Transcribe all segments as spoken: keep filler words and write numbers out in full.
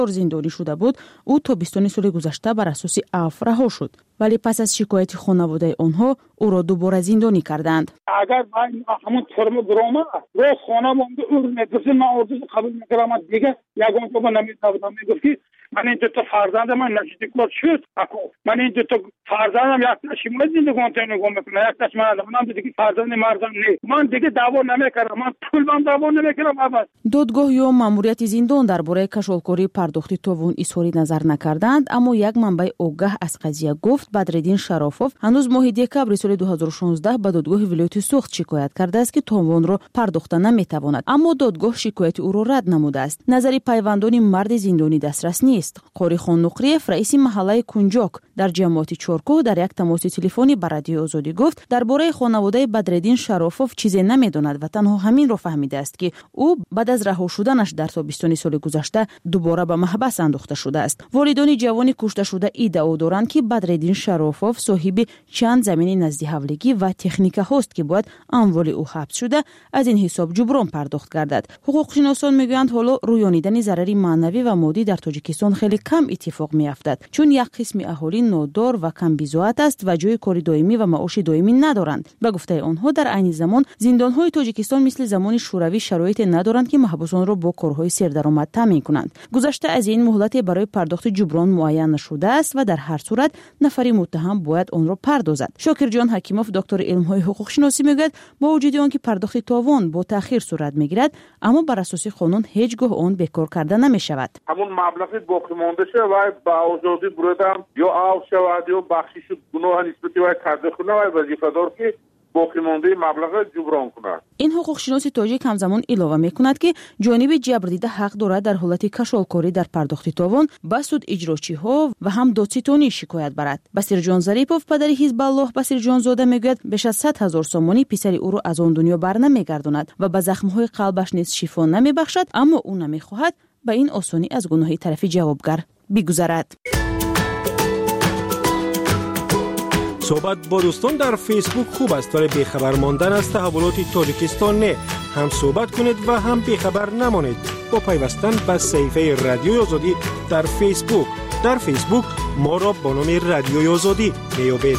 زندانی شده بود، او تابستان سال گذشته بر اساس عفو رها شد. ولی پس از شکایت خانواده آنها او را دوباره زندانی کردند. اگر من همون ترم برام رو خانواده او نداشت من اردو قبول میکردم دیگه یگان تو نمیدادم میگفت من این دو تا فرزندم من نزدیک بود شد اكو من این دو تا فرزندم یک تاشم زندگی کنم میکنه یک تاش من من دیگه فرزند مردم نه من دیگه دعوا نمیکردم من پول من دعوا نمیکردم ابد. دادگاه یا ماموریت زندان درباره کشالکاری پرداخت تاوان اظهار نظر نکردند، اما یک منبع آگاه از قضیه گفت بدرالدین شرافوف هنوز ماه دکبر سال دو هزار و شانزده به دادگاه ولایت سوخت شکایت کرده است که تاوان را پرداخت نمیتواند، اما دادگاه شکایت او را رد نموده است. نظر پیوندان مرد زندانی دسترس نیست. قاری خان نقریف رئیس محله کنجاک در جماعت چارکو در یک تماس تلفنی با رادیو آزادی گفت درباره خانواده بدرالدین شرافوف چیزی نمیداند و تنها همین را فهمیده است که او بعد از رها شدنش در تابستان سال گذشته دوباره به محبس انداخته شده است. والدان جوان کشته شده ادعا دارند که بدرالدین شرافوف صاحب چند زمین نزد حولگی و تکنیک هاست که باید اموال او حبس شده از این حساب جبران پرداخت گردد. حقوق شناسان میگویند حالا رویانیدن ضرر معنوی و مادی در تاجیکستان خیلی کم اتفاق میافتد، چون یک قسم اهالی نادار و کم بی‌ضابط است و جای کار دائمی و معاش دائمی ندارند. به گفته آنها در عین زمان زندان‌های تاجیکستان مثل زمان شوروی شرایط ندارند که محبوسان را با کارهای سردرآمد تامین کنند. گذشته از این مهلت برای پرداخت جبران معین نشده است و در هر صورت نفری متهم باید آن را پردازد. شاکر جان حکیموف دکتر علم‌های حقوق شناسی میگوید با وجود آنکه پرداخت تاوان با تأخیر صورت میگیرد، اما بر اساس قانون هیچگاه آن بکار کرده نمیشود. همون مبلغی باقی مانده شه و با آزادی بردم یا عفو شود یا بخشش گناه نسبتی و کرده کنه و وظیفه دار که باقی مانده مبلغ جبران کند. این حقوق شناس تاجیک همزمان اضافه میکند که جانب جبر دیده حق دارد در حالت کشالکاری در پرداخت تاوان به سود اجراچی ها و هم دادستانی شکایت برد. بصیر جان ظریفوف پدر حزب الله بصیر جان زاده میگوید بیش از صد هزار سومانی پسر او را از آن دنیا برنمیگرداند و به زخم‌های قلبش نیز شفا نمیبخشد، اما او نمیخواهد به این آسانی از گناه طرف جوابگر بگذرد. صحبت با دوستان در فیسبوک خوب است، ولی بیخبر ماندن از تحولات تاجیکستان نه. هم صحبت کنید و هم بیخبر نمانید با پیوستن به صفحه رادیوی آزادی در فیسبوک. در فیسبوک ما را با نام رادیوی آزادی میابید.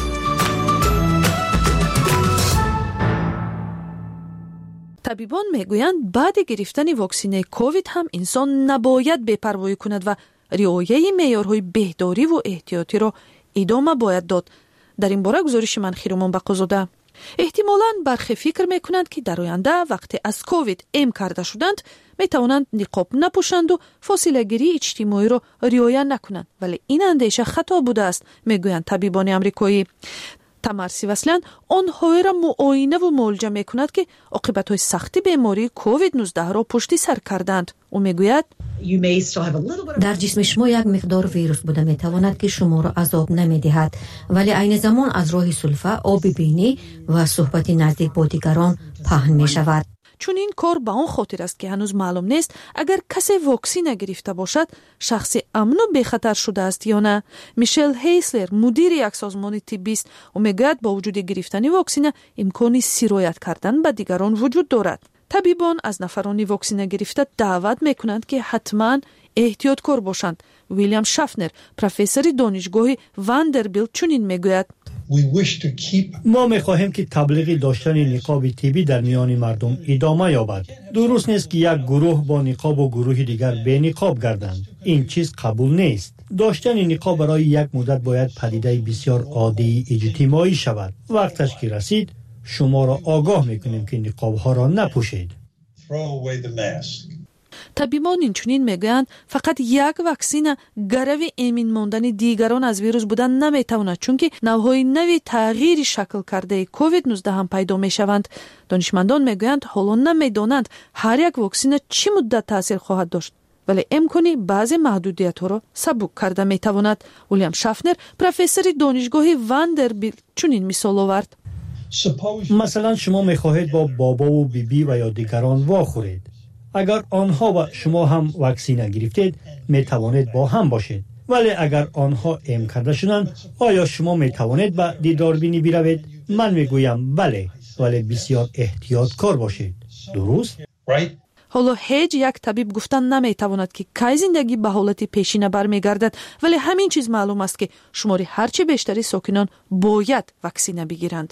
طبیبان میگویند بعد گرفتن واکسن کووید هم انسان نباید بی‌پروایی کند و رعایت معیارهای بهداری و احتیاطی را ادامه باید داد. در این باره گزارش من خیرمان بقازاده. احتمالاً برخی فکر میکنند که در آینده وقتی از کووید ام کرده شدند میتوانند نقاب نپوشند و فاصله گیری اجتماعی را رعایت نکنند، ولی این اندیشه خطا بوده است، میگویند طبیبان آمریکایی. تمر سیوسلیان آنها را معاینه و معالجه میکند که عاقبت‌های سختی بیماری کووید نوزده را پشت سر کردند. او میگوید در جسم شما یک مقدار ویروس بوده میتواند که شما را عذاب نمیدهد، ولی عین زمان از راه سلفه، آب بینی و صحبت نزدیک با دیگران پهن می شود. چون این کار به آن خاطر است که هنوز معلوم نیست اگر کسی واکسن نگرفته باشد شخص امن و بخطر شده است یا نه. میشل هیسلر مدیر یک سازمان طبی است و میگوید با وجود گرفتن واکسن امکانی سرایت کردن به دیگران وجود دارد. طبیبان از نفران واکسن گرفته دعوت میکنند که حتما احتیاطکار باشند. ویلیام شافنر پروفسور دانشگاه واندربیلت چنین میگوید: ما می‌خواهیم که تبلیغ داشتن نقاب طبی در میان مردم ادامه یابد. درست نیست که یک گروه با نقاب و گروه دیگر بی نقاب گردند. این چیز قبول نیست. داشتن نقاب برای یک مدت باید پدیده بسیار عادی اجتماعی شود. وقتش که رسید شما را آگاه می‌کنیم که نقاب‌ها را نپوشید. طبیبان اینچنین میگویند فقط یک واکسن گرو امین ماندن دیگران از ویروس بودن نمیتواند، چون که نوعهای نوی تغییر شکل کرده کووید نوزده هم پیدا میشوند. دانشمندان میگویند حالا نمیدانند هر یک واکسن چه مدت تاثیر خواهد داشت، ولی امکانی بعضی محدودیت‌ها را سبک کرده میتواند. ویلیام شافنر پروفسور دانشگاه واندربیلت چنین مثال آورد: مثلا شما میخواهید با بابا و بیبی و یا دیگران واخورید. اگر آنها و شما هم واکسن گرفتید می توانید با هم باشید، ولی اگر آنها ام کرده شدند آیا شما می توانید به دیداربینی بروید؟ من می گویم بله، ولی بسیار احتیاط کار باشید. درست؟ ҳоло ҳеҷ як табиб гуфтан наметавонад ки кай зиндагӣ ба ҳолати пешина бармегардад, вале ҳамин чиз маълум аст ки шумори ҳарчи бештари сокинон бояд ваксина бигиранд.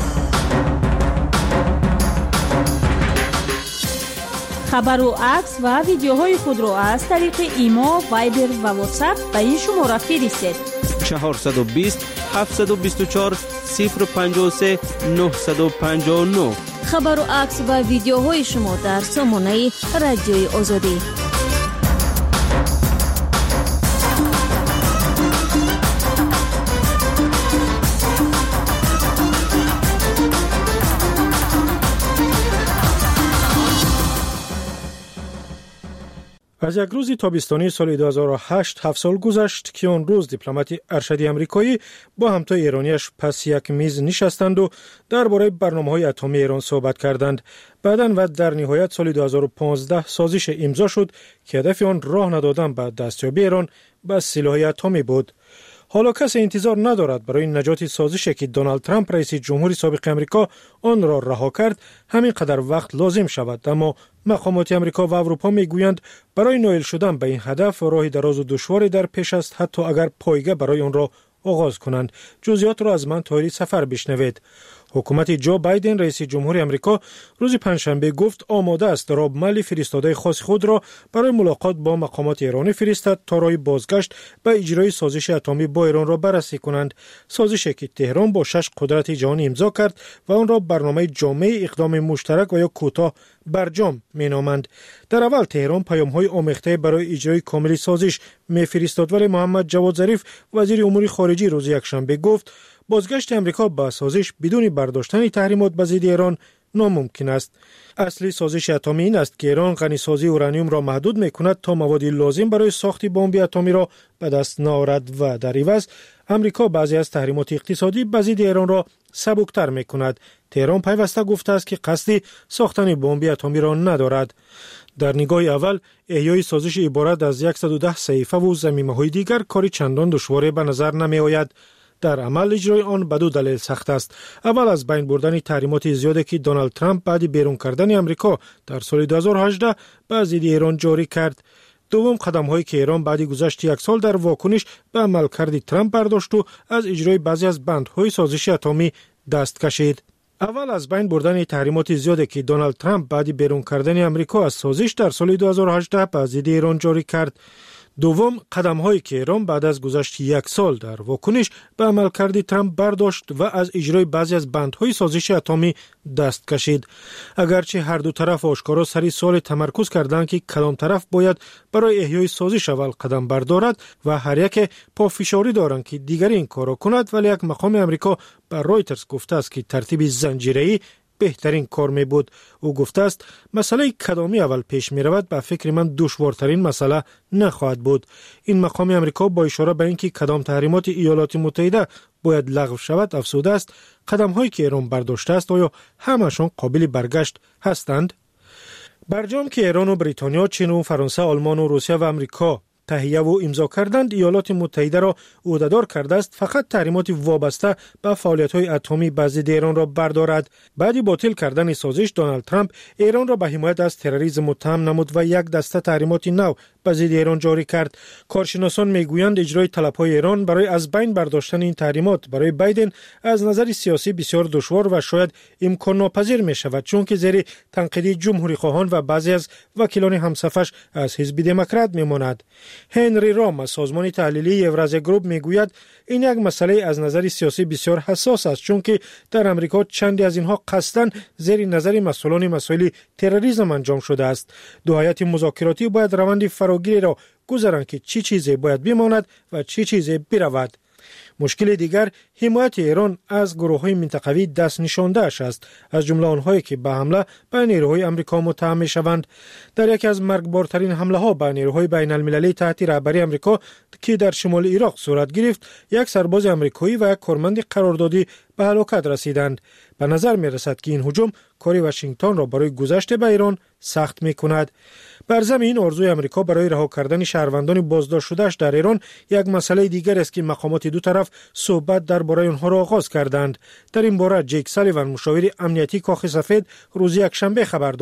хабару акс ва видеоҳои худро аз тариқи имо, вайбер ва ватсап ба ин шумора фиристед. чаҳорсаду бист ҳафтсаду бисту чор сифр панҷоҳу се нӯҳсаду панҷоҳу нӯ. хабару акс ва видеоҳои шумо дар сомонаи радиои озодӣ. از یک روز تابستانی سال دو هزار و هشت هفت سال گذشت که آن روز دیپلمات ارشد آمریکایی با همتای ایرانیش پس یک میز نشستند و درباره برنامه‌های اتمی ایران صحبت کردند. بعداً و در نهایت سال دو هزار و پانزده سازش امضا شد که هدف آن راه ندادن به دستیابی ایران به سلاح اتمی بود. حالا کسی انتظار ندارد برای نجات سازشی که دونالد ترامپ رئیس جمهوری سابق آمریکا آن را رها کرد همین قدر وقت لازم شود، اما مقامات آمریکا و اروپا میگویند برای نائل شدن به این هدف راه دراز و دشواری در پیش است، حتی اگر پایگاه برای آن را آغاز کنند. جزئیات را از من طاهری سفر بشنوید. حکومت جو بایدن رئیس جمهوری آمریکا روز پنجشنبه گفت آماده است راب مالی فرستاده خاص خود را برای ملاقات با مقامات ایرانی فرستد تا راه بازگشت به اجرای سازش اتمی با ایران را بررسی کنند. سازشی که تهران با شش قدرت جهانی امضا کرد و آن را برنامه جامع اقدام مشترک و یا کوتاه برجام مینامند. در اول تهران پیام‌های آمیخته برای اجرای کامل سازش می‌فرستاد، ولی محمد جواد ظریف وزیر امور خارجه روز یکشنبه گفت بازگشت امریکا به سازش بدون برداشتن تحریمات به ضد ایران ناممکن است. اصلی سازش اتمی این است که ایران غنیسازی اورانیوم را محدود می‌کند تا مواد لازم برای ساخت بمب اتمی را به دست نآورد و در عوض امریکا بعضی از تحریمات اقتصادی به ضد ایران را سبکتر می‌کند. تهران پیوسته گفته است که قصد ساختن بمب اتمی را ندارد. در نگاه اول احیای سازش عبارت از صد و ده صحیفه و ضمیمه‌های دیگر کاری چندان دشوار به نظر نمی‌آید. در عمل اجرای آن به دو دلیل سخت است. اول از بین بردن تحریمات زیادی که دونالد ترامپ بعد بیرون کردن آمریکا در سال دو هزار و هجده به ضد ایران جاری کرد. دوم قدم‌هایی که ایران بعد گذشت یک سال در واکنش به عملکرد ترامپ برداشت و از اجرای بعضی از بندهای سازش اتمی دست کشید. اول از بین بردن تحریمات زیادی که دونالد ترامپ بعد بیرون کردن آمریکا از سازش در سال دو هزار و هجده به ضد ایران جاری کرد. دوم قدم‌هایی که ایران بعد از گذشت یک سال در واکنش به عملکرد ترامپ برداشت و از اجرای بعضی از بندهای سازش اتمی دست کشید. اگرچه هر دو طرف آشکارا سر سوال تمرکز کردند که کدام طرف باید برای احیای سازش اول قدم بردارد و هر یک پافشاری دارند که دیگری این کار را کند، ولی یک مقام آمریکا به رایترز گفته است که ترتیب زنجیره‌ای بهترین کار می بود. او گفته است مسئله کدامی اول پیش می رود به فکر من دشوارترین مسئله نخواهد بود. این مقام آمریکا با اشاره به اینکه کدام تحریمات ایالات متحده باید لغو شود افزوده است قدم هایی که ایران برداشته است آیا همشان قابل برگشت هستند؟ برجام که ایران و بریتانیا، چین و فرانسه، آلمان و روسیه و آمریکا تهیه و امضا کردند ایالات متحده را عهده‌دار کرده است فقط تحریمات وابسته به فعالیت‌های اتمی به ضد ایران را بردارد. بعد باطل کردن سازش دونالد ترامپ ایران را به حمایت از تروریسم متهم نمود و یک دسته تحریمات نو به ضد ایران جاری کرد. کارشناسان میگویند اجرای طلب‌های ایران برای از بین برداشتن این تحریمات برای بایدن از نظر سیاسی بسیار دشوار و شاید امکان ناپذیر می شود، چون که زیر تنقید جمهوری خواهان و بعضی از وکیلان همصفش از حزب دموکرات میماند. هنری رام از سازمان تحلیلی اورازیا گروپ میگوید این یک مسئله از نظر سیاسی بسیار حساس است، چون که در امریکا چندی از اینها قصداً زیر نظر مسئولان مسائل تروریسم انجام شده است. دو هیئت مذاکراتی باید روند فراگیری را گذرانند که چی چیزی باید بماند و چی چیزی برود. مشکل دیگر حمایت ایران از گروه‌های منطقوی دست نشانده اش است، از جمله آنهایی که به حمله به نیروهای آمریکا متهم می‌شوند. در یکی از مرگبارترین حمله‌ها به نیروهای بین‌المللی تحت رهبری آمریکا که در شمال عراق صورت گرفت، یک سرباز آمریکایی و یک کارمند قراردادی به هلاکت رسیدند. به نظر می‌رسد که این هجوم کاری واشنگتن را برای گذشت به ایران سخت می‌کند. بر ضمن آرزوی آمریکا برای رها کردن شهروندان بازداشت شده‌اش در ایران یک مسئله دیگر است که مقامات دو طرف صحبت درباره آنها را آغاز کردند. در این باره جیک سالیوان مشاور امنیتی کاخ سفید روز یکشنبه خبر داد.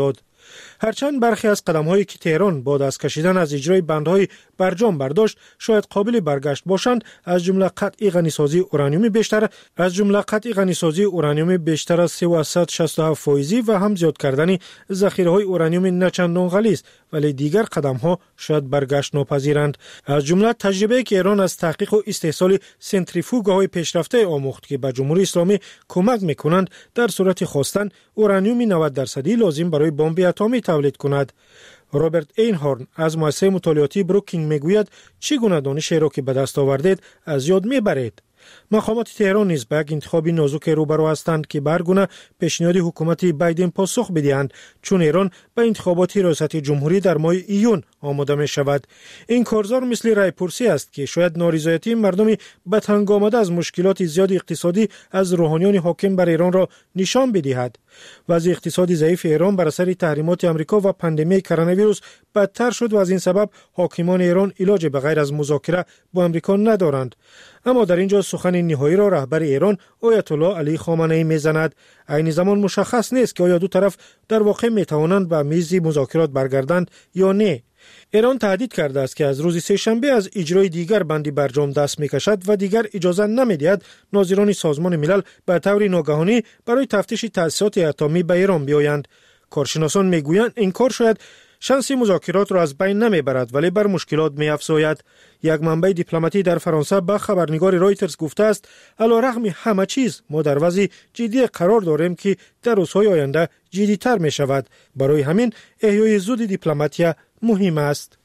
هرچند برخی از قدم‌هایی که تهران با دست کشیدن از اجرای بندهای برجام برداشت شاید قابل برگشت باشند، از جمله قطع غنیسازی اورانیوم بیشتر از جمله قطع غنیسازی اورانیوم بیشتر از سیصد و شصت و هفت فایزی و هم زیاد کردن ذخیره‌های اورانیوم نچندان غلیظ، ولی دیگر قدم‌ها شاید برگشت ناپذیرند. از جمله تجربه‌ای که ایران از تحقیق و استحصال سنتریفوگ‌های پیشرفته آموخت که به جمهوری اسلامی کمک می‌کنند در صورت خواستن اورانیوم نود درصدی لازم برای بمب اتمی تولید کند. رابرت اینهورن از مؤسسه مطالعاتی بروکینگ میگوید چگونه دانش را که به دست آوردید از یاد میبرید. مقامات تهران نیز به یک انتخاب نازک روبرو هستند که برگونه پیشنهاد حکومت بایدن پاسخ بدهند، چون ایران به انتخابات ریاست جمهوری در ماه ایون آماده می شود. این کارزار مثل رای پرسی است که شاید نارضایتی مردم به تنگ آمده از مشکلات زیاد اقتصادی از روحانیان حاکم بر ایران را نشان بدهد. وضع اقتصادی ضعیف ایران بر اثر تحریمات آمریکا و پاندمی کرونا ویروس بدتر شد و از این سبب حاکمان ایران علاج به غیر از مذاکره با آمریکا ندارند. اما در اینجا سخن نهایی را رهبر ایران آیت الله علی خامنه ای میزند. عین زمان مشخص نیست که آیا دو طرف در واقع میتوانند به میز مذاکرات برگردند یا نه. ایران تهدید کرده است که از روز سه‌شنبه از اجرای دیگر بندی برجام دست میکشد و دیگر اجازه نمیدهد ناظران سازمان ملل به طور ناگهانی برای تفتیش تأسیسات اتمی به ایران بیایند. کارشناسان میگویند این کار شاید شانس مذاکرات را از بین نمیبرد ولی بر مشکلات میافزاید. یک منبع دیپلماتی در فرانسه به خبرنگار رایترز گفته است علیرغم همه چیز ما در وضع جدی قرار داریم که در روزهای آینده جدی‌تر می شود. برای همین احیای زود دیپلماتیا مهم است.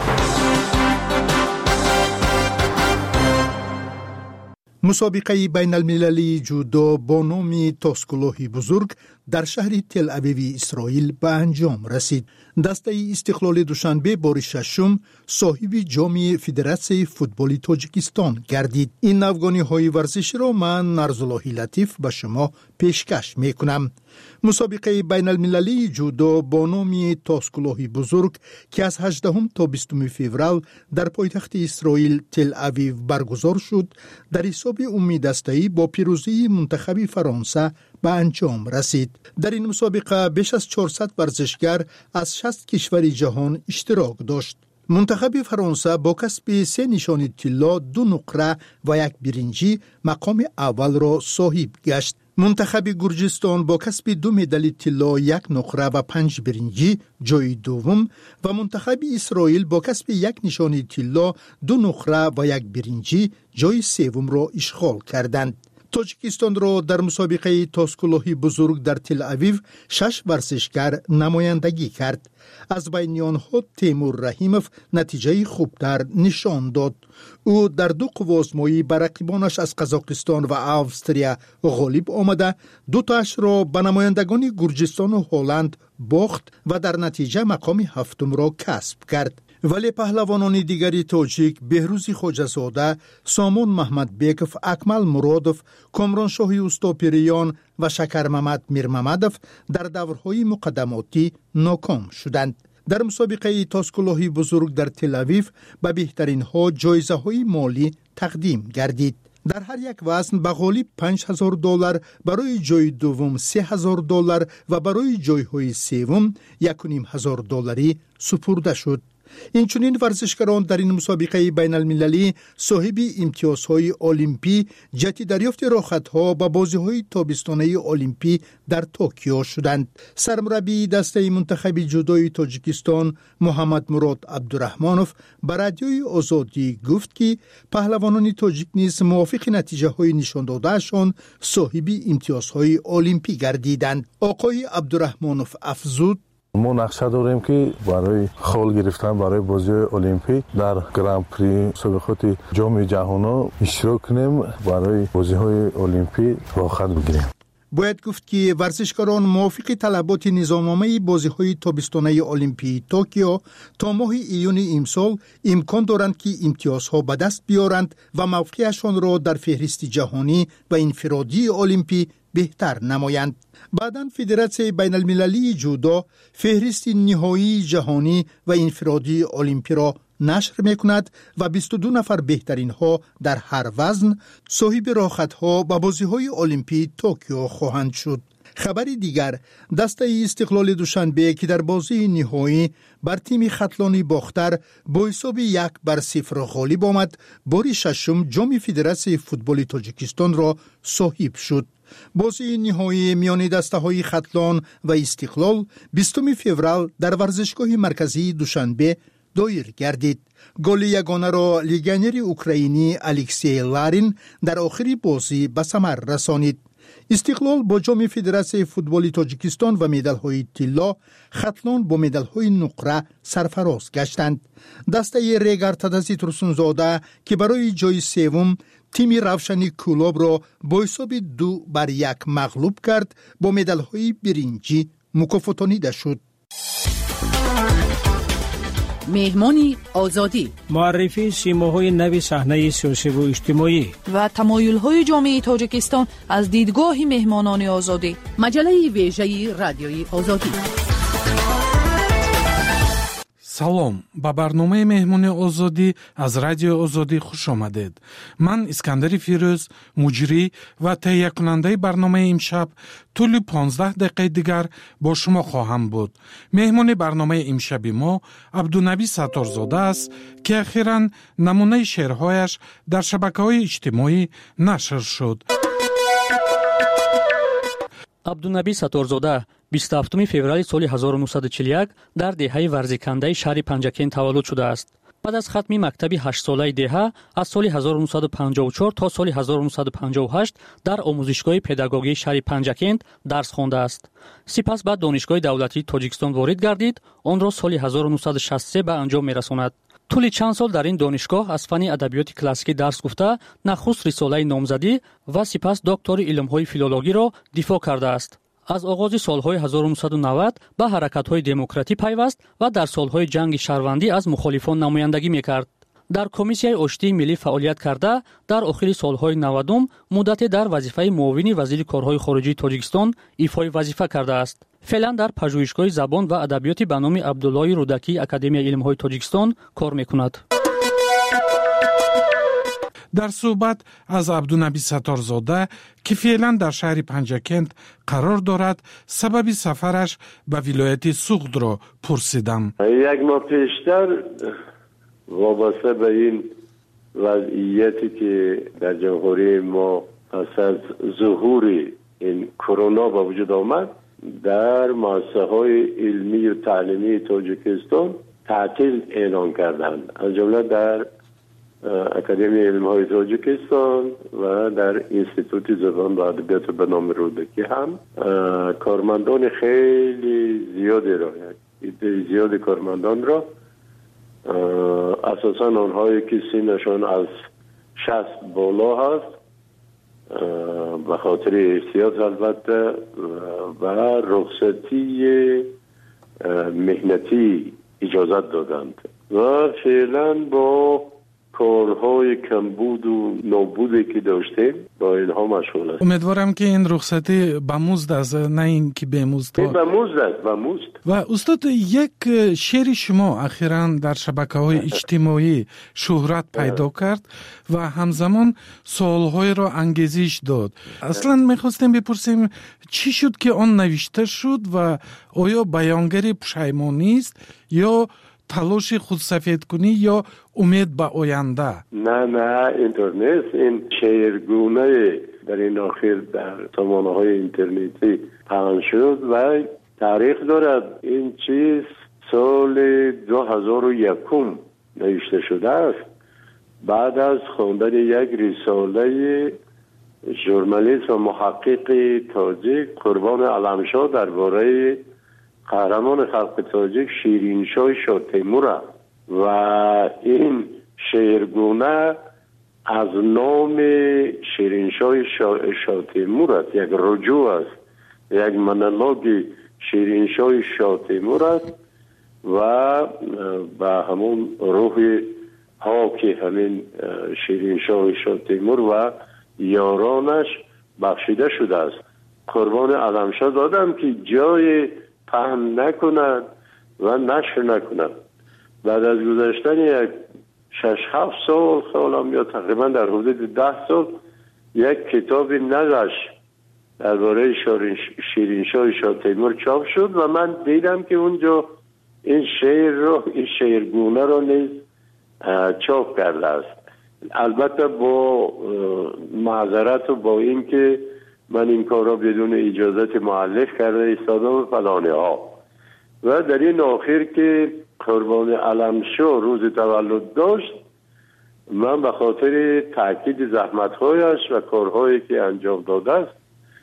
مسابقه بین المللی جودو با نام تاسکلوهی بزرگ در شهر تل اویو اسرائیل به انجام رسید. دسته استقلال دوشنبه بار ششم صاحب جام فدراسیون فوتبال تاجیکستان گردید. این افغانی های ورزش را من نرزاللهی لطیف به شما پیشکش می کنم. مسابقه بین المللی جودو با نام تاسکلوهی بزرگ که از هجدهم تا بیستم فوریه در پایتخت اسرائیل تل اویو برگزار شد در حساب عمومی دسته‌ای با پیروزی منتخب فرانسه به انجام رسید. در این مسابقه بیش از چهارصد ورزشگر از شصت کشور جهان اشتراک داشت. منتخب فرانسه با کسب سه نشان طلا، دو نقره و یک برنجی مقام اول را صاحب گشت. منتخب گرجستان با کسب دو مدال طلا، یک نقره و پنج برنجی جای دوم و منتخب اسرائیل با کسب یک نشان طلا، دو نقره و یک برنجی جای سوم را اشغال کردند. تاجیکستان را در مسابقه تاسکلوهی بزرگ در تل اویو شش ورزشگر نمایندگی کرد. از بین آنها تیمور رحیموف نتیجه خوبتر نشان داد. او در دو قوازمایی بر رقیبانش از قزاقستان و استرالیا غالب آمده، دو تاش را به نمایندگان گرجستان و هلند باخت و در نتیجه مقام هفتم را کسب کرد. ولی پهلوانان دیگری تاجیک بهروز خواجه‌زاده، سامان محمد بیکوف، اکمل مرادوف، کامران شاهی اوستاپیریان و شکر محمد میرمحمدوف در دورهای مقدماتی ناکام شدند. در مسابقه تاسکلوهی بزرگ در تل اویو به بهترین ها جایزه های مالی تقدیم گردید. در هر یک وزن به غالب پنج هزار دلار، برای جای دوم سه هزار دلار و برای جایهای سوم یک و نیم هزار دلاری سپرده شد. این چنین ورزشکاران در این مسابقه بین المللی صاحب امتیازهای المپی جهت دریافت راحت‌ها به بازی‌های تابستانه المپی در توکیو شدند. سرمربی دسته منتخب جودوی تاجیکستان محمد مراد عبدالرحمانوف به رادیوی آزادی گفت که پهلوانان تاجیک نیز موافق نتیجه‌های نشان داده‌شان صاحب امتیازهای المپی گردیدند. آقای عبدالرحمانوف افزود: ما نقشه داریم که برای خال گرفتن برای بازی المپیک در گرند پری مسابقات جام جهانی اشتراک کنیم، برای بازی های المپیک راحت بگیریم. باید گفت که ورزشکاران موافق طلبات نظامنامه بازی‌های تابستانه المپی توکیو تا ماه ایون امسال امکان دارند که امتیازها به دست بیارند و موقعشان را در فهرست جهانی و انفرادی المپی بهتر نمایند. بعداً فدراسیون بین المللی جودو فهرست نهایی جهانی و انفرادی المپی را نشر میکند و بیست و دو نفر بهترین ها در هر وزن صاحب راحت ها و بازی های المپی توکیو خواهند شد. خبر دیگر، دسته استقلال دوشنبه که در بازی نهایی بر تیم خطلانی باختر با حساب یک بر صفر غالب آمد، بار ششم جام فدراسیون فوتبال تاجیکستان را صاحب شد. بازی نهایی میان دسته های خطلان و استقلال بیستم فوریه در ورزشگاه مرکزی دوشنبه دایر گردید. گل یگانه را لیگانر اوکراینی الکسی لارین در آخر بازی به ثمر رسانید. استقلال با جام فدراسیون فوتبال تاجیکستان و مدال های طلا، خطلان با مدال های نقره سرفراز گشتند. دسته ریگر تدزی ترسونزاده که برای جای سوم تیم روشنی کولاب را با حساب دو بر یک مغلوب کرد، با مدال های برنجی مکافاتانیده شد. مهمانی آزادی، معرفی سیماهای نوی صحنه سیاسی و اجتماعی و تمایل‌های جامعه تاجیکستان از دیدگاه مهمانان آزادی. مجله ویژه رادیوی آزادی. салом, ба барномаи меҳмони озодӣ аз радиои озодӣ хуш омадед. Ман Искандари Фирӯз, муҷрӣ ва таҳиякунандаи барномаи имшаб тӯли понздаҳ дақиқаи дигар бо шумо хоҳам буд. меҳмони барномаи имшаби мо Абдунабӣ Сатторзода аст, ки ахиран намунаи шеърҳояш дар шабакаҳои иҷтимоӣ нашр шуд. Абдунабӣ Сатторзода бисту ҳафтуми феврали соли ҳазору нуҳсаду чилу як дар деҳаи варзикандаи шаҳри Панҷакен таваллуд шудааст. баъд аз хатми мактаби ҳаштсолаи деҳа аз соли ҳазору нуҳсаду панҷоҳу чор то соли ҳазору нуҳсаду панҷоҳу ҳашт дар омӯзишгоҳи педагогии шаҳри Панҷакент дарс хондааст. сипас ба донишгоҳи давлатии Тоҷикистон ворид гардид, онро соли ҳазору нуҳсаду шасту се ба анҷом мерасонад. тӯли чанд сол дар ин донишгоҳ аз фанни адабиёти классикӣ дарс гуфта, нахуст рисолаи номзадӣ ва сипас доктори илмҳои филологиро дифоъ кардааст. аз оғози солҳои ҳазору нуҳсаду навад ба ҳаракатҳои демократӣ пайваст ва дар солҳои ҷанги шаҳрвандӣ аз мухолифон намояндагӣ мекард. дар комиссияи оштии миллӣ фаъолият карда, дар охири солҳои навадум муддате дар вазифаи муовини вазири корҳои хориҷии Тоҷикистон ифои вазифа кардааст. феълан дар пажӯҳишгоҳи забон ва адабиёти ба номи Абдуллои Рудакии Академияи илмҳои Тоҷикистон кор мекунад. дар суҳбат аз Абдунабӣ Сатторзода, ки феълан дар шаҳри Панҷакент қарор дорад, сабаби сафараш ба вилояти Суғдро пурсидам. як моҳ пештар вобаста ба ин вазъияте ки дар ҷамҳурии мо пас аз зуҳури ин корона ба вуҷуд омад, дар муассисаҳои илмию таълимии Тоҷикистон таътил эълон карданд. аз ҷумла дар Академияи илмҳои Тоҷикистон ва дар Институти забон ва адабиёт ба номи Рудакӣ ҳам кормандони хеле зиёдеро, иддаи зиёди кормандонро, асосан онҳое ки синнашон аз шаст боло ҳаст, ба хотири эҳтиёт албатта ва рухсатии меҳнатӣ иҷозат доданд ва феълан бо корҳои камбуду нобуде ки доштем با اینها مشغول است. امیدوارم که این رخصتی با مزد است، نه این که به مزد. با مزد است، با مزد. و استاد یک شعر شما اخیراً در شبکه‌های اجتماعی شهرت پیدا کرد و همزمان سوال‌های را انگیزش داد. اصلاً می‌خواستیم بپرسیم چی شد که آن نوشته شد و آیا بیانگر پشیمانی است یا تلاش خودسفید کنی یا امید به آینده؟ نه نه اینطور نیست. این شعرگونه در این آخر در سامانه‌های اینترنتی پخش شد و تاریخ دارد. این چیز سال دو هزار و یک نوشته شده است، بعد از خواندن یک رساله ژورنالیست و محقق تاجیک قربان علمشاه درباره قهرمان خلق تاجیک شیرینشاه شاه تیمور است و این شعرگونه از نام شیرینشاه شاه, شاه تیمور است، یک رجوع است، یک مونولوگ شیرینشاه شاه تیمور است و با همون روح ها که همین شیرینشاه شاه تیمور و یارانش بخشیده شده است. قربان علمشاه دادم که جای پهن نکند و نشر نکند. بعد از گذشتن یک شش هفت سال سالم یا تقریبا در حدود ده سال یک کتاب نگشت درباره شیرینشاه شاه تیمور چاپ شد و من دیدم که اونجا این شعر رو این شعرگونه رو نیز چاپ کرده است. البته با معذرت و با این که من این کار را بدون اجازت مؤلف کرده ایستادم فلانه ها. و در این آخر که قربان علمشاه روز تولد داشت، من به خاطر تاکید زحمت‌هایش و کارهایی که انجام داده است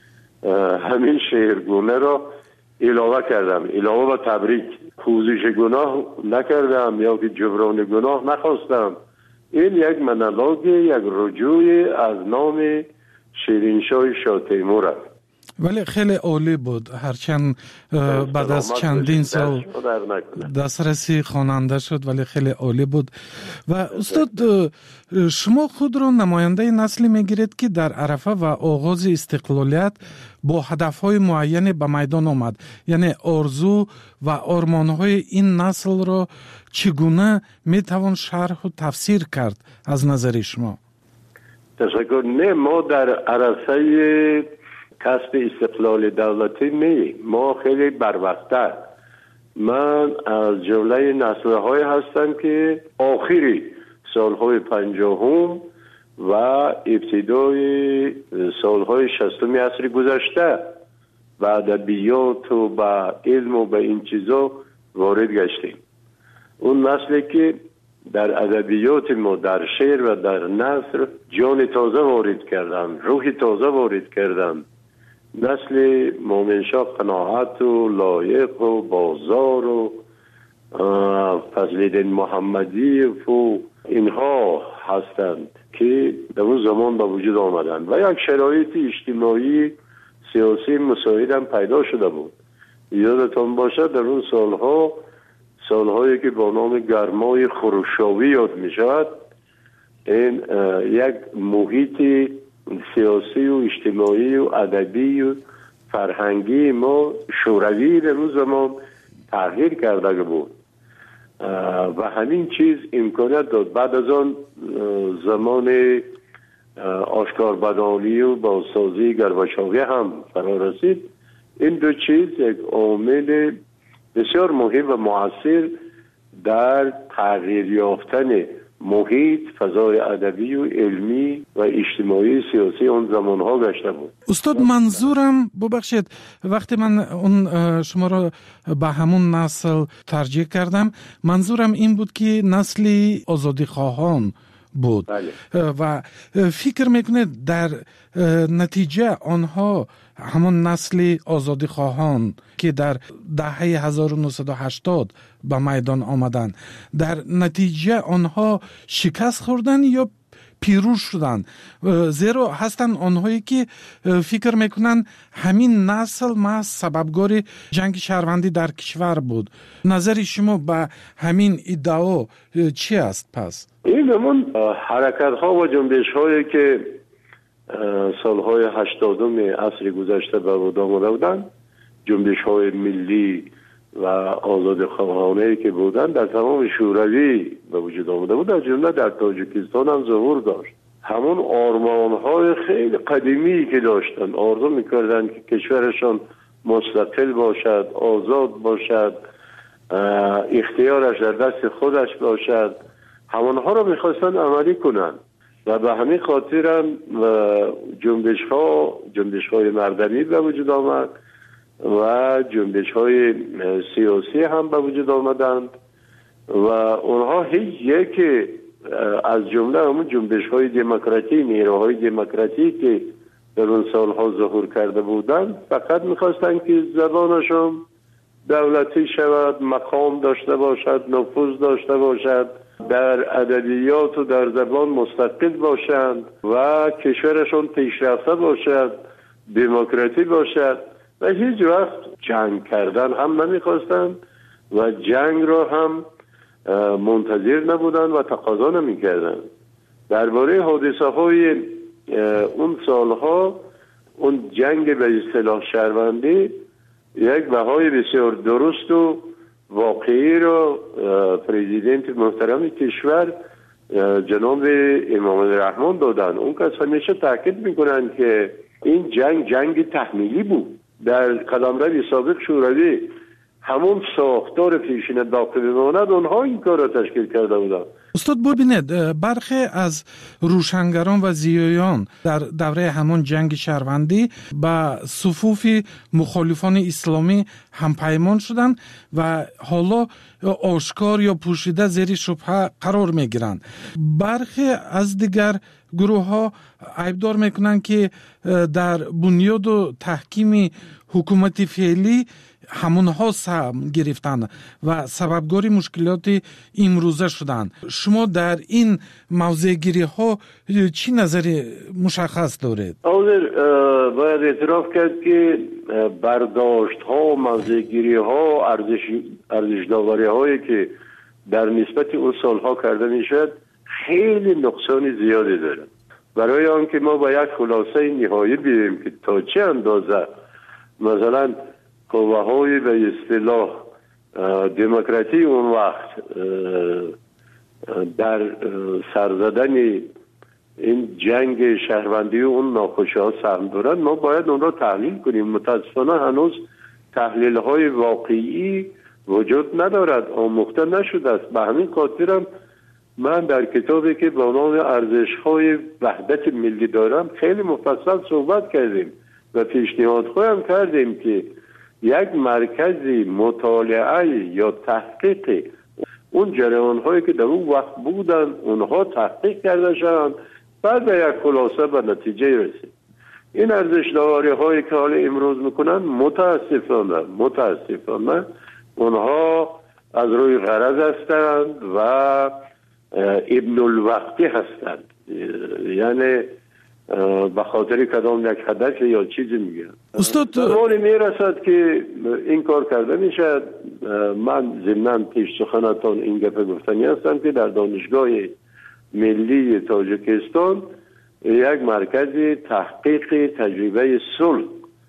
همین شعرگونه را علاوه کردم، علاوه به تبریک. پوزش گناه نکردم یا که جبران گناه نخواستم. این یک منالوگ، یک رجوع از نام شیرینشاه شاه تیمور است. ولی خیلی عالی بود، هرچند بعد از چندین سال دسترسی خواننده شد ولی خیلی عالی بود. و استاد شما خود را نماینده نسلی میگیرید که در عرفه و آغاز استقلالیت با هدفهای معین به میدان آمد، یعنی آرزو و آرمانهای این نسل را چگونه میتوان شرح و تفسیر کرد از نظر شما؟ تشکر. نه، ما در عرصه کسب استقلال دولتی نه، ما خیلی بروقت‌تر. من از جمله نسل‌های هستم که آخری سالهای پنجاهم و ابتدای سالهای شصتم عصر گذشته به ادبیات و به علم و به این چیزا وارد گشتیم. اون نسلی که در ادبیات ما، در شعر و در نثر جان تازه وارد کردن، روح تازه وارد کردن. نسل مومنشاه قناعت و لایق و بازار و فضل‌الدین محمدی و اینها هستند که در اون زمان به وجود آمدند و یک شرایط اجتماعی سیاسی مساعد هم پیدا شده بود. یادتان باشد در اون سالها، سالهایی که با نام گرمای خروشاوی یاد می شود، این یک محیط سیاسی و اجتماعی و ادبی و فرهنگی ما شوروی در اون زمان تغییر کرده بود و همین چیز امکانیت داد. بعد از آن زمان آشکار بدانی و بازسازی گرباچوی هم فرا رسید. این دو چیز یک عامل بسیار مهم و مؤثر در تغییر یافتن محیط، فضای ادبی و علمی و اجتماعی سیاسی اون زمانها گشته بود. استاد منظورم ببخشید وقتی من اون شما را به همون نسل ترجیح کردم، منظورم این بود که نسلی آزادی خواهان بود. بله. و فکر میکنه در نتیجه آنها همون نسل آزادی خواهان که در دهه هزار و نهصد و هشتاد به میدان آمدن، در نتیجه آنها شکست خوردن یا پیروز شدن؟ زیرا هستن آنهایی که فکر میکنن همین نسل محض سببگار جنگ شهروندی در کشور بود. نظر شما به همین ادعا چی است پس؟ این همون حرکت ها و جنبش هایی که سالهای هشتادم عصر گذشته به وجود آمده بودند، جنبش های ملی و آزاد خواهانه که بودند در تمام شوروی به وجود آمده بود، از جمله در تاجیکستان هم ظهور داشت. همون آرمان های خیلی قدیمی که داشتن، آرزو میکردن که کشورشان مستقل باشد، آزاد باشد، اختیارش در دست خودش باشد، همونها رو میخواستن عملی کنن و به همین خاطر هم جنبش ها جنبش های مردمی به وجود آمد و جنبش های سیاسی هم به وجود آمدند و اونها هیچ یک از جمله همون جنبش های دموکراتی، نیروهای دموکراتی که در اون سالها ظهور کرده بودند فقط میخواستن که زبانشون دولتی شود، مقام داشته باشد، نفوذ داشته باشد، در ادبیات و در زبان مستقل باشند و کشورشون پیشرفته باشد، دموکراتی باشد و هیچ وقت جنگ کردن هم نمیخواستند و جنگ را هم منتظر نبودند و تقاضا نمیکردند. درباره حادثه های اون سالها، اون جنگ به اصطلاح شهروندی یک بهای بسیار درست و واقعی رو پرزیدنت محترم کشور جناب امام الرحمن دادن. اون کس همیشه تاکید میکنن که این جنگ جنگ تحمیلی بود. در قلمرو سابق شوروی همون ساختار پیشین باقی بماند، اونها این کار را تشکیل کرده بودند. استاد ببینید، برخی از روشنگران و زیایان در دوره همون جنگ شهروندی با صفوف مخالفان اسلامی هم پیمان شدند و حالا آشکار یا پوشیده زیر شبهه قرار می گیرند. برخی از دیگر گروه ها عیبدار میکنند که در بنیاد و تحکیم حکومت فعلی همونها سهم گرفتن و سببگاری مشکلات امروزه شدن. شما در این موضوع گیری ها چی نظری مشخص دارید؟ حاضر باید اعتراف کرد که برداشت ها و موضوع گیری ها، ارزش ارزش داوری هایی که در نسبت اون سالها کرده میشد خیلی نقصان زیادی داره. برای آنکه ما با یک خلاصه نهایی بیاییم که تا چه اندازه مثلا قوه های به اصطلاح دموکراتی اون وقت در سرزدن این جنگ شهروندی اون ناخوشی ها سهم دارن، ما باید اون را تحلیل کنیم. متاسفانه هنوز تحلیل های واقعی وجود ندارد، آموخته نشده است. به همین خاطرم من در کتابی که با نام ارزش های وحدت ملی دارم خیلی مفصل صحبت کردیم و پیشنهاد خواهم کردیم که یک مرکزی مطالعه یا تحقیق اون جریان هایی که در اون وقت بودن اونها تحقیق کرده شدند، بعد به یک خلاصه به نتیجه رسید. این ارزش داوری هایی که حالا امروز میکنن متاسفانه متاسفانه اونها از روی غرض هستند و ابن الوقتی هستند، یعنی به خاطر کدام یک هدف یا چیزی میگن. استاد زمانی میرسد که این کار کرده میشد. من ضمناً پیش سخنتان این گپ گفتنی هستم که در دانشگاه ملی تاجیکستان یک مرکز تحقیق تجربه صلح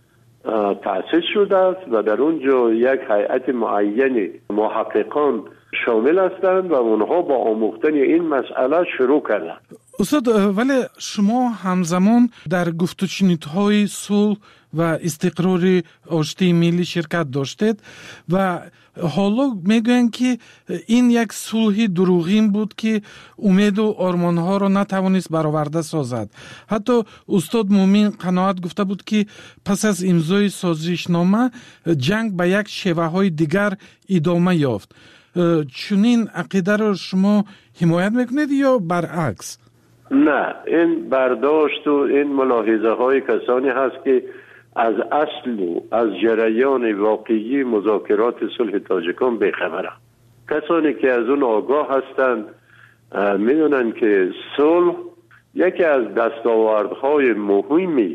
تأسیس شده است و در اونجا یک هیئت معین محققان شامل هستند و اونها با آموختن این مسئله شروع کردند. استاد، ولی شما همزمان در گفت و شنودهای صلح و استقرار آشتی ملی شرکت داشتید و حالا میگویند که این یک صلح دروغین بود که امید و آرمانها را نتوانست برآورده سازد. حتی استاد مومین قناعت گفته بود که پس از امضای سازشنامه جنگ به یک شیوه های دیگر ادامه یافت. چنین عقیده را شما حمایت میکنید یا برعکس؟ نه، این برداشت و این ملاحظه های کسانی هست که از اصل و از جریان واقعی مذاکرات صلح تاجیکان بیخبرند. کسانی که از اون آگاه هستند میدونن که صلح یکی از دستاوردهای مهمی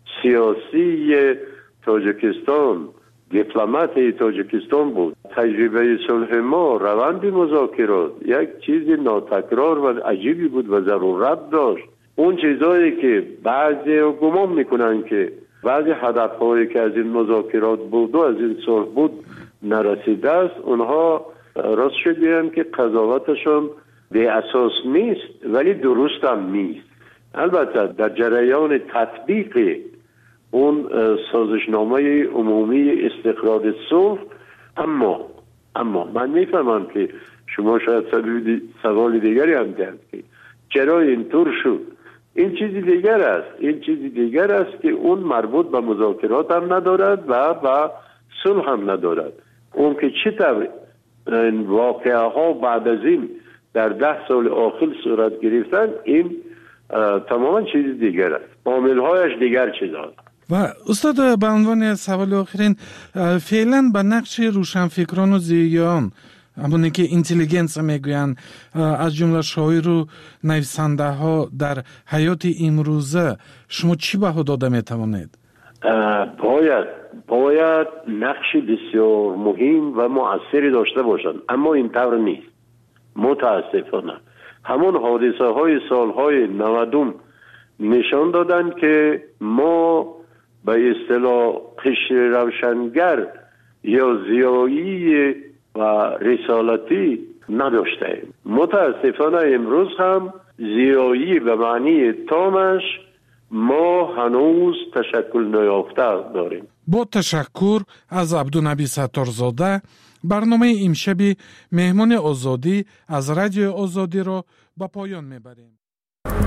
سیاسی تاجیکستان، دیپلمات تاجیکستان بود. تجربه صلح ما، روند مذاکرات یک چیز ناتکرار و عجیبی بود و ضرورت داشت. اون چیزایی که بعضی گمان میکنن که بعضی هدفهایی که از این مذاکرات بود و از این صلح بود نرسیده است، اونها راست شد بگم که قضاوتشون به اساس نیست ولی درست هم نیست. البته در جریان تطبیق اون سازشنامه عمومی استقرار صلح، اما اما من میفهمم که شما شاید سوال دیگری هم دارید که چرا اینطور شد. این چیزی دیگر است این چیزی دیگر است که اون مربوط به مذاکرات هم ندارد و به صلح هم ندارد. اون که چطور این واقعه ها بعد از این در ده سال آخر صورت گرفتن، این تماما چیز دیگر است. عامل هایش دیگر چیزاست. و استاد، به عنوان سوال آخرین، فعلا به نقش روشنفکران و زیایان، همونی که اینتلیجنس میگویند، از جمله شاعر و نویسنده ها در حیات امروزه، شما چی بها داده میتوانید؟ باید باید نقش بسیار مهم و مؤثری داشته باشند، اما این طور نیست. متاسفانه همون حادثه های سالهای نودم نشان دادن که ما به اصطلاح قشر روشنگر یا زیایی و رسالتی نداشتیم. متاسفانه امروز هم زیایی به معنی تامش ما هنوز تشکل نیافته داریم. با تشکر از عبدالنبی ستارزاده، برنامه امشب مهمان آزادی از رادیو آزادی را به پایان میبریم.